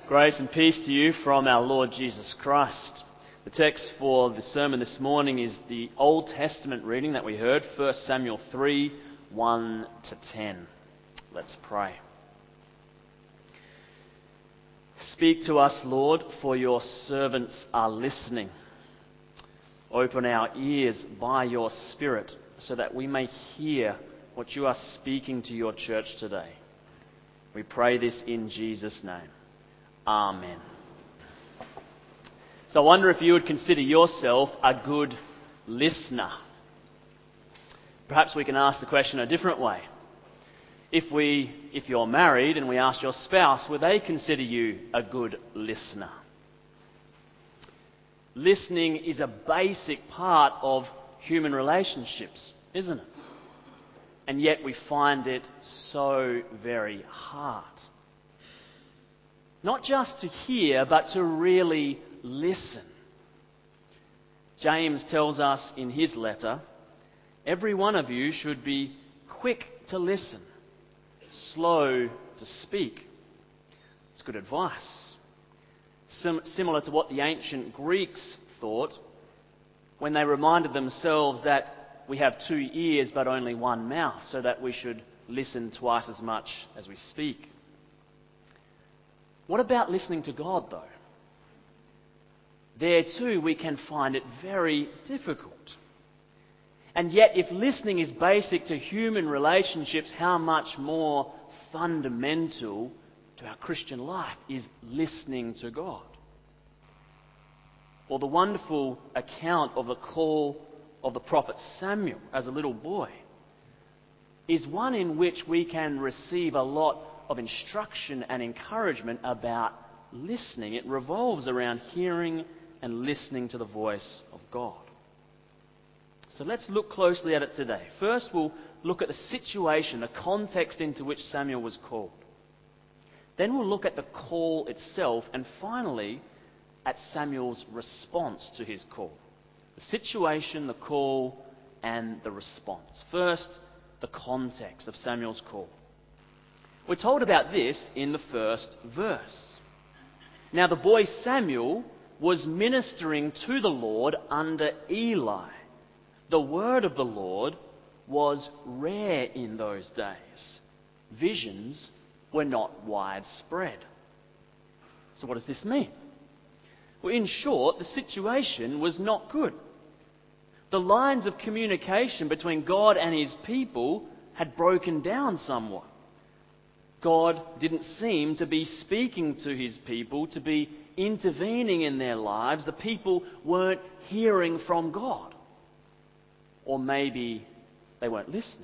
Grace and peace to you from our Lord Jesus Christ. The text for the sermon this morning is the Old Testament reading that we heard, 1 Samuel 3, 1 to 10. Let's pray. Speak to us, Lord, for your servants are listening. Open our ears by your Spirit so that we may hear what you are speaking to your church today. We pray this in Jesus' name. Amen. So I wonder if you would consider yourself a good listener. Perhaps we can ask the question a different way. If you're married and we ask your spouse, would they consider you a good listener? Listening is a basic part of human relationships, isn't it? And yet we find it so very hard. Not just to hear, but to really listen. James tells us in his letter, every one of you should be quick to listen, slow to speak. It's good advice. Similar to what the ancient Greeks thought when they reminded themselves that we have 2 ears but only 1 mouth, so that we should listen twice as much as we speak. What about listening to God, though? There too we can find it very difficult. And yet, if listening is basic to human relationships, how much more fundamental to our Christian life is listening to God? Well, the wonderful account of the call of the prophet Samuel as a little boy is one in which we can receive a lot of instruction and encouragement about listening. It revolves around hearing and listening to the voice of God. So let's look closely at it today. First, we'll look at the situation, the context into which Samuel was called. Then we'll look at the call itself, and finally, at Samuel's response to his call. The situation, the call, and the response. First, the context of Samuel's call. We're told about this in the first verse. Now the boy Samuel was ministering to the Lord under Eli. The word of the Lord was rare in those days. Visions were not widespread. So what does this mean? Well, in short, the situation was not good. The lines of communication between God and his people had broken down somewhat. God didn't seem to be speaking to his people, to be intervening in their lives. The people weren't hearing from God. Or maybe they weren't listening.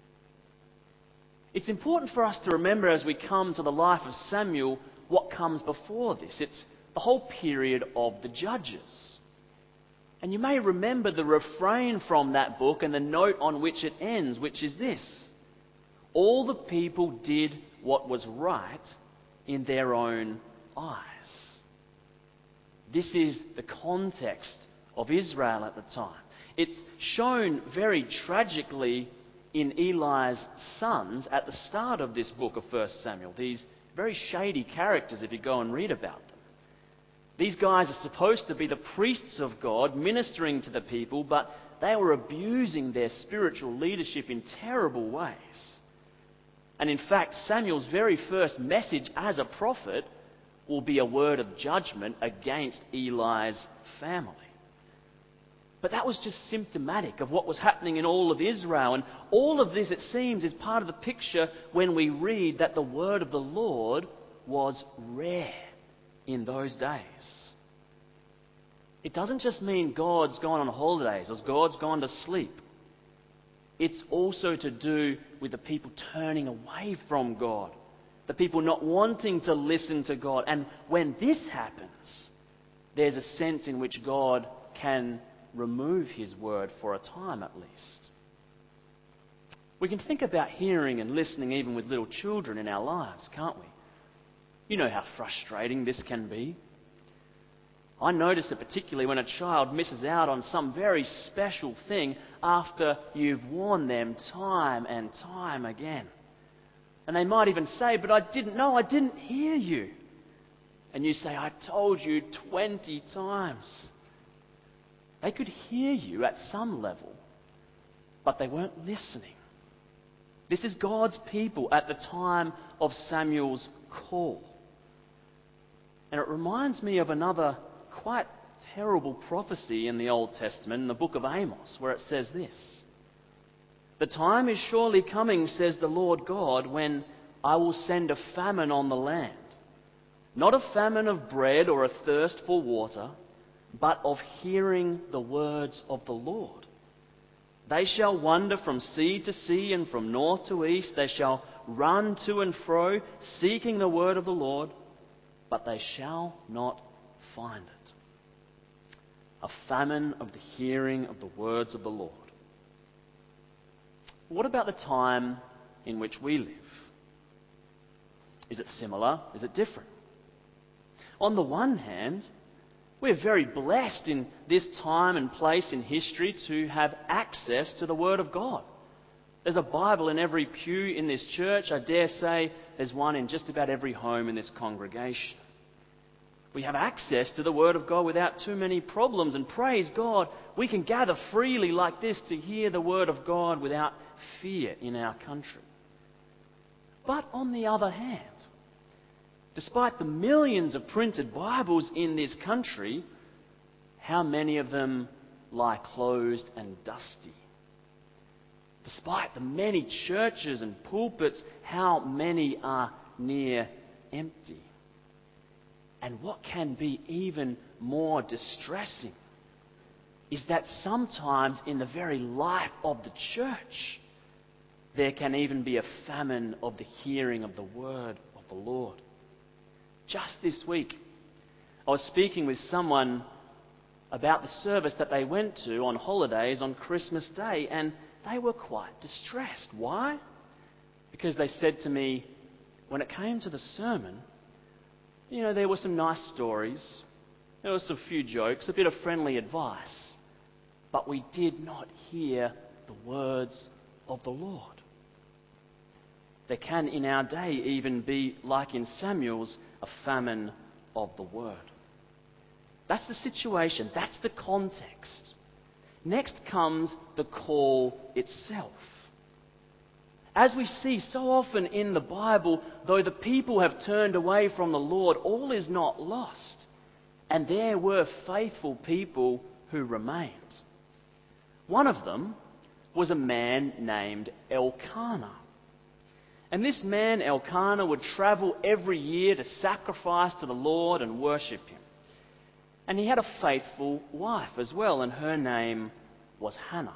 It's important for us to remember as we come to the life of Samuel what comes before this. It's the whole period of the Judges. And you may remember the refrain from that book and the note on which it ends, which is this: all the people did what was right in their own eyes. This is the context of Israel at the time. It's shown very tragically in Eli's sons at the start of this book of 1 Samuel. These very shady characters, if you go and read about them. These guys are supposed to be the priests of God, ministering to the people, but they were abusing their spiritual leadership in terrible ways. And in fact, Samuel's very first message as a prophet will be a word of judgment against Eli's family. But that was just symptomatic of what was happening in all of Israel. And all of this, it seems, is part of the picture when we read that the word of the Lord was rare in those days. It doesn't just mean God's gone on holidays or God's gone to sleep. It's also to do with the people turning away from God, the people not wanting to listen to God. And when this happens, there's a sense in which God can remove his word for a time at least. We can think about hearing and listening even with little children in our lives, can't we? You know how frustrating this can be. I notice it particularly when a child misses out on some very special thing after you've warned them time and time again. And they might even say, "But I didn't know, I didn't hear you." and you say, I told you 20 times. They could hear you at some level, but they weren't listening. This is God's people at the time of Samuel's call. And it reminds me of another quite terrible prophecy in the Old Testament, in the book of Amos, where it says this: "The time is surely coming, says the Lord God, when I will send a famine on the land. Not a famine of bread or a thirst for water, but of hearing the words of the Lord. They shall wander from sea to sea and from north to east. They shall run to and fro, seeking the word of the Lord, but they shall not find it." A famine of the hearing of the words of the Lord. What about the time in which we live? Is it similar? Is it different? On the one hand, we're very blessed in this time and place in history to have access to the Word of God. There's a Bible in every pew in this church. I dare say there's one in just about every home in this congregation. We have access to the Word of God without too many problems, and praise God, we can gather freely like this to hear the Word of God without fear in our country. But on the other hand, despite the millions of printed Bibles in this country, how many of them lie closed and dusty? Despite the many churches and pulpits, how many are near empty? And what can be even more distressing is that sometimes in the very life of the church, there can even be a famine of the hearing of the word of the Lord. Just this week, I was speaking with someone about the service that they went to on holidays on Christmas Day, and they were quite distressed. Why? Because they said to me, when it came to the sermon, there were some nice stories, there were some few jokes, a bit of friendly advice, but we did not hear the words of the Lord. There can in our day even be, like in Samuel's, a famine of the word. That's the situation, that's the context. Next comes the call itself. As we see so often in the Bible, though the people have turned away from the Lord, all is not lost. And there were faithful people who remained. One of them was a man named Elkanah. And this man, Elkanah, would travel every year to sacrifice to the Lord and worship him. And he had a faithful wife as well, and her name was Hannah.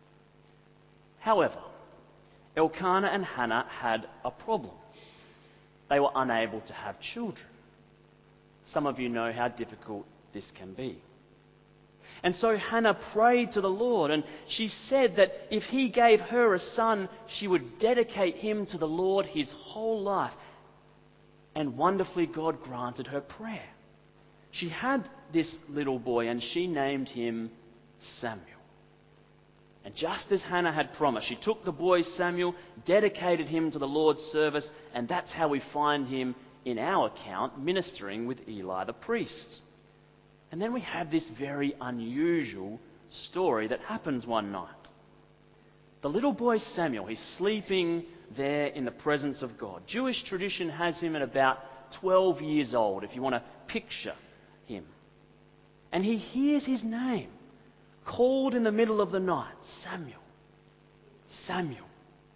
However, Elkanah and Hannah had a problem. They were unable to have children. Some of you know how difficult this can be. And so Hannah prayed to the Lord, and she said that if he gave her a son, she would dedicate him to the Lord his whole life. And wonderfully, God granted her prayer. She had this little boy, and she named him Samuel. And just as Hannah had promised, she took the boy Samuel, dedicated him to the Lord's service, and that's how we find him in our account ministering with Eli the priest. And then we have this very unusual story that happens one night. The little boy Samuel, he's sleeping there in the presence of God. Jewish tradition has him at about 12 years old, if you want to picture him. And he hears his name called in the middle of the night, Samuel, Samuel.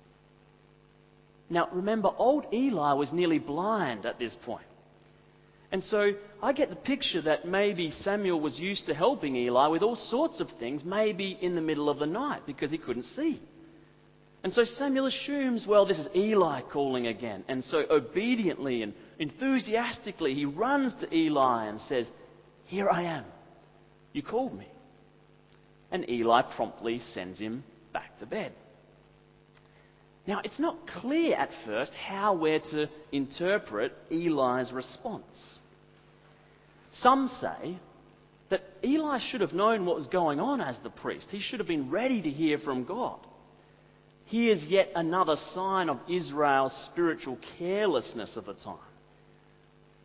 Now remember, old Eli was nearly blind at this point. And so I get the picture that maybe Samuel was used to helping Eli with all sorts of things, maybe in the middle of the night because he couldn't see. And so Samuel assumes, well, this is Eli calling again. And so obediently and enthusiastically he runs to Eli and says, "Here I am. You called me." And Eli promptly sends him back to bed. Now, it's not clear at first how we're to interpret Eli's response. Some say that Eli should have known what was going on as the priest. He should have been ready to hear from God. Here's yet another sign of Israel's spiritual carelessness of the time.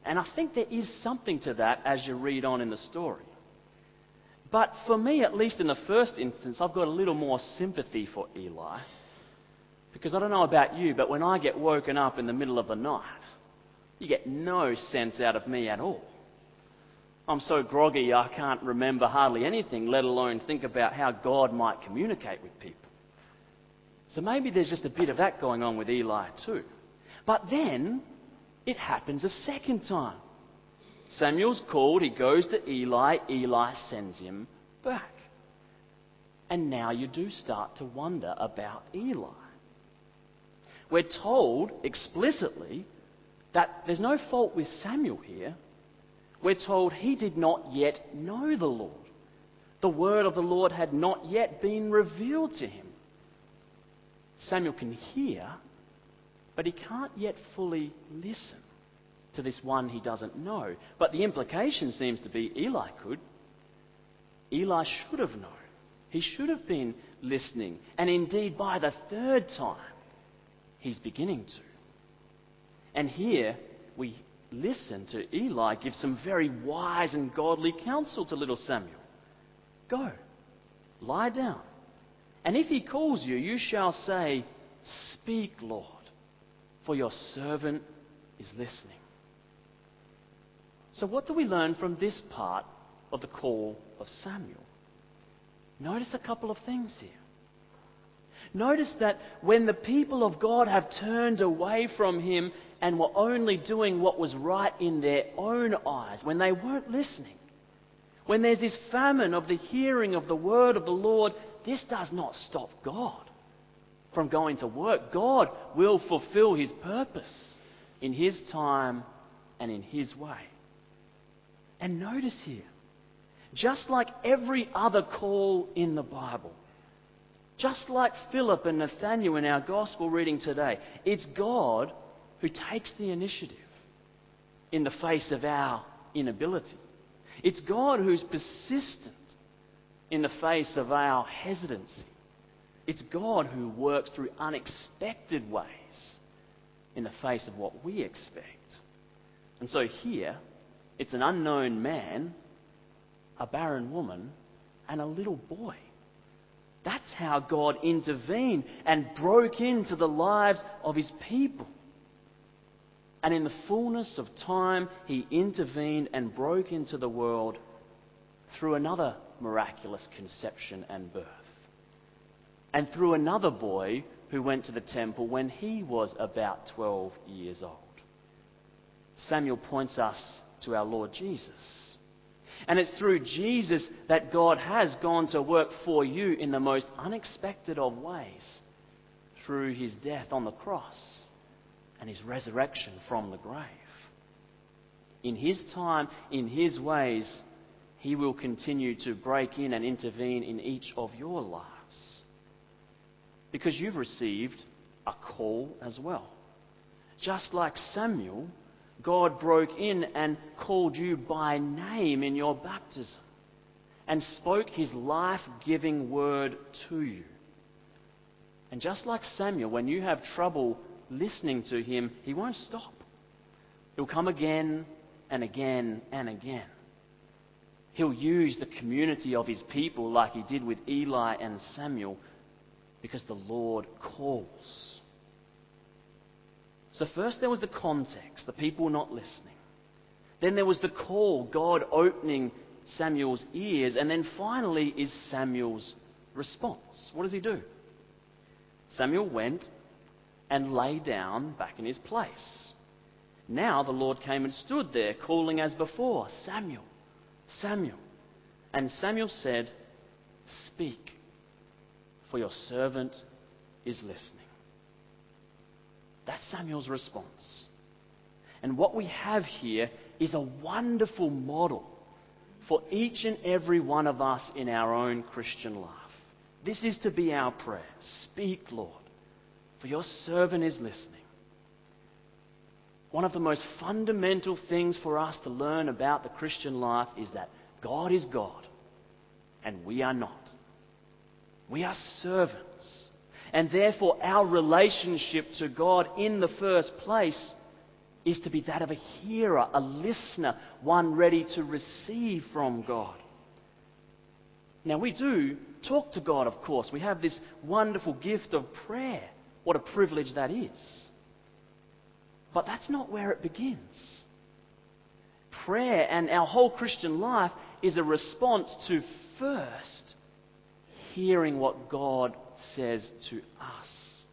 And I think there is something to that as you read on in the story. But for me, at least in the first instance, I've got a little more sympathy for Eli. Because I don't know about you, but when I get woken up in the middle of the night, you get no sense out of me at all. I'm so groggy I can't remember hardly anything, let alone think about how God might communicate with people. So maybe there's just a bit of that going on with Eli too. But then it happens a second time. Samuel's called, he goes to Eli, Eli sends him back. And now you do start to wonder about Eli. We're told explicitly that there's no fault with Samuel here. We're told he did not yet know the Lord. The word of the Lord had not yet been revealed to him. Samuel can hear, but he can't yet fully listen to this one he doesn't know. But the implication seems to be Eli could. Eli should have known. He should have been listening. And indeed, by the third time, he's beginning to. And here we listen to Eli give some very wise and godly counsel to little Samuel. Go, lie down. And if he calls you, you shall say, Speak, Lord, for your servant is listening. So what do we learn from this part of the call of Samuel? Notice a couple of things here. Notice that when the people of God have turned away from him and were only doing what was right in their own eyes, when they weren't listening, when there's this famine of the hearing of the word of the Lord, this does not stop God from going to work. God will fulfill his purpose in his time and in his way. And notice here, just like every other call in the Bible, just like Philip and Nathanael in our gospel reading today, it's God who takes the initiative in the face of our inability. It's God who's persistent in the face of our hesitancy. It's God who works through unexpected ways in the face of what we expect. And so here, it's an unknown man, a barren woman, and a little boy. That's how God intervened and broke into the lives of his people. And in the fullness of time, he intervened and broke into the world through another miraculous conception and birth. And through another boy who went to the temple when he was about 12 years old. Samuel points us to our Lord Jesus. And it's through Jesus that God has gone to work for you in the most unexpected of ways, through his death on the cross and his resurrection from the grave. In his time, in his ways, he will continue to break in and intervene in each of your lives. Because you've received a call as well. Just like Samuel, God broke in and called you by name in your baptism and spoke his life-giving word to you. And just like Samuel, when you have trouble listening to him, he won't stop. He'll come again and again and again. He'll use the community of his people like he did with Eli and Samuel because the Lord calls. So first there was the context, the people not listening. Then there was the call, God opening Samuel's ears. And then finally is Samuel's response. What does he do? Samuel went and lay down back in his place. Now the Lord came and stood there, calling as before, Samuel, Samuel. And Samuel said, Speak, for your servant is listening. That's Samuel's response. And what we have here is a wonderful model for each and every one of us in our own Christian life. This is to be our prayer. Speak, Lord, for your servant is listening. One of the most fundamental things for us to learn about the Christian life is that God is God and we are not. We are servants. And therefore our relationship to God in the first place is to be that of a hearer, a listener, one ready to receive from God. Now, we do talk to God, of course. We have this wonderful gift of prayer. What a privilege that is. But that's not where it begins. Prayer and our whole Christian life is a response to first hearing what God says to us.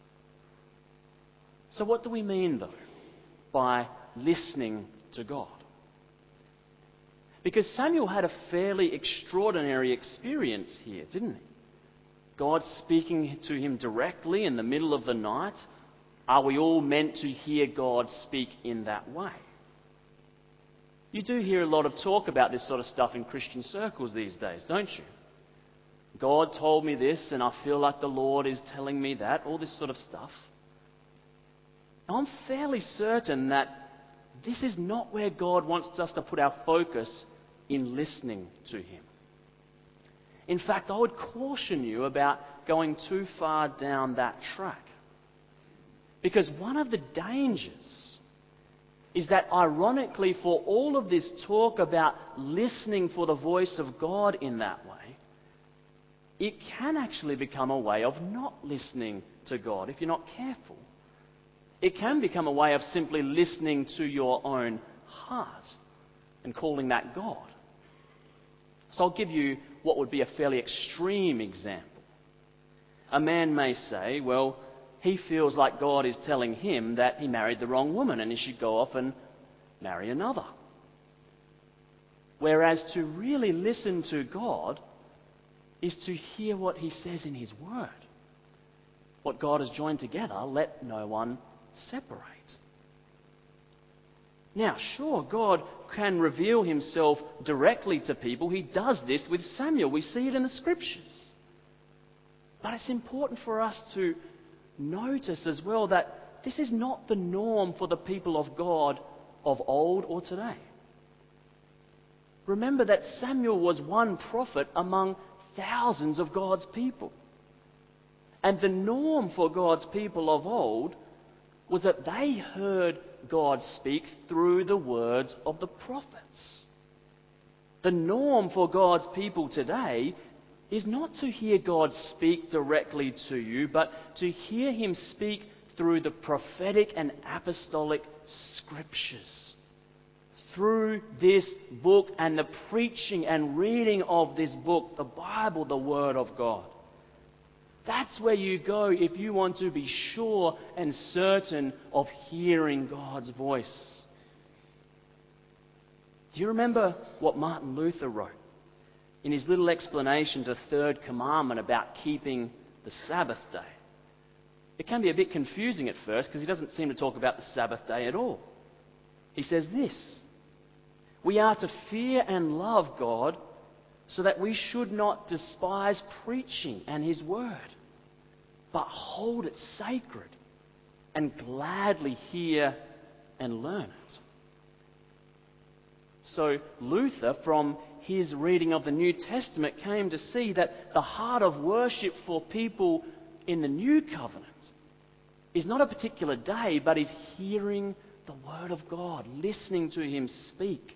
So what do we mean, though, by listening to God? Because Samuel had a fairly extraordinary experience here, didn't he? God speaking to him directly in the middle of the night. Are we all meant to hear God speak in that way? You do hear a lot of talk about this sort of stuff in Christian circles these days, don't you? God told me this and I feel like the Lord is telling me that, all this sort of stuff. Now, I'm fairly certain that this is not where God wants us to put our focus in listening to Him. In fact, I would caution you about going too far down that track. Because one of the dangers is that, ironically, for all of this talk about listening for the voice of God in that way, it can actually become a way of not listening to God if you're not careful. It can become a way of simply listening to your own heart and calling that God. So I'll give you what would be a fairly extreme example. A man may say, well, he feels like God is telling him that he married the wrong woman and he should go off and marry another. Whereas to really listen to God is to hear what He says in His Word. What God has joined together, let no one separate. Now, sure, God can reveal Himself directly to people. He does this with Samuel. We see it in the Scriptures. But it's important for us to notice as well that this is not the norm for the people of God of old or today. Remember that Samuel was one prophet among thousands of God's people. And the norm for God's people of old was that they heard God speak through the words of the prophets. The norm for God's people today is not to hear God speak directly to you, but to hear Him speak through the prophetic and apostolic Scriptures. Through this book and the preaching and reading of this book, the Bible, the Word of God. That's where you go if you want to be sure and certain of hearing God's voice. Do you remember what Martin Luther wrote in his little explanation to the third commandment about keeping the Sabbath day? It can be a bit confusing at first because he doesn't seem to talk about the Sabbath day at all. He says this: we are to fear and love God so that we should not despise preaching and His Word, but hold it sacred and gladly hear and learn it. So Luther, from his reading of the New Testament, came to see that the heart of worship for people in the New Covenant is not a particular day, but is hearing the Word of God, listening to Him speak.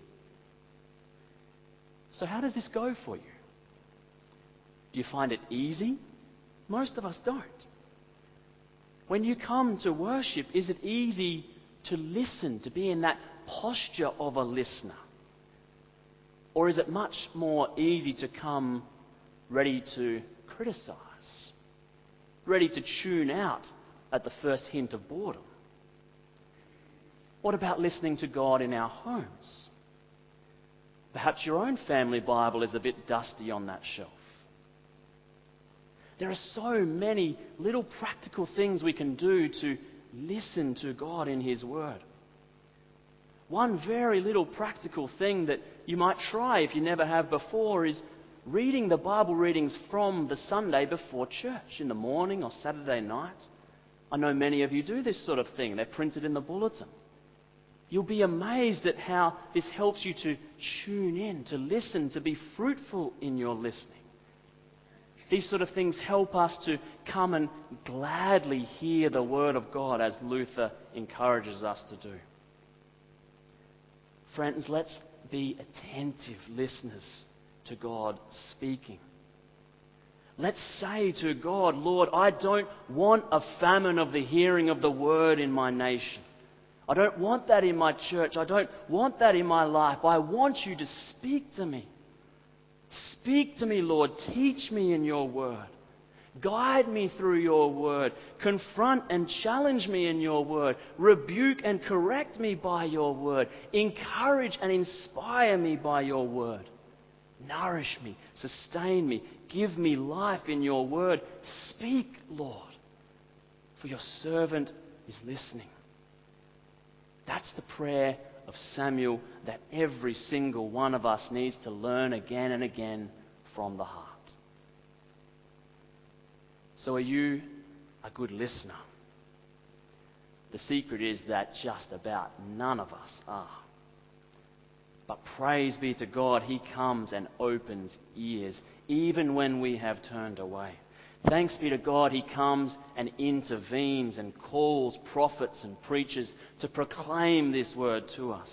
So how does this go for you? Do you find it easy? Most of us don't. When you come to worship, is it easy to listen, to be in that posture of a listener? Or is it much more easy to come ready to criticize, ready to tune out at the first hint of boredom? What about listening to God in our homes? Perhaps your own family Bible is a bit dusty on that shelf. There are so many little practical things we can do to listen to God in His Word. One very little practical thing that you might try if you never have before is reading the Bible readings from the Sunday before church, in the morning or Saturday night. I know many of you do this sort of thing. They're printed in the bulletin. You'll be amazed at how this helps you to tune in, to listen, to be fruitful in your listening. These sort of things help us to come and gladly hear the Word of God, as Luther encourages us to do. Friends, let's be attentive listeners to God speaking. Let's say to God, Lord, I don't want a famine of the hearing of the word in my nation. I don't want that in my church. I don't want that in my life. I want you to speak to me. Speak to me, Lord. Teach me in your word. Guide me through your word. Confront and challenge me in your word. Rebuke and correct me by your word. Encourage and inspire me by your word. Nourish me, sustain me, give me life in your word. Speak, Lord, for your servant is listening. That's the prayer of Samuel that every single one of us needs to learn again and again from the heart. So are you a good listener? The secret is that just about none of us are. But praise be to God, He comes and opens ears, even when we have turned away. Thanks be to God, He comes and intervenes and calls prophets and preachers to proclaim this word to us.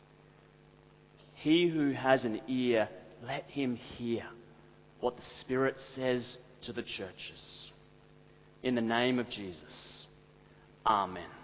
He who has an ear, let him hear what the Spirit says to the churches. In the name of Jesus, Amen.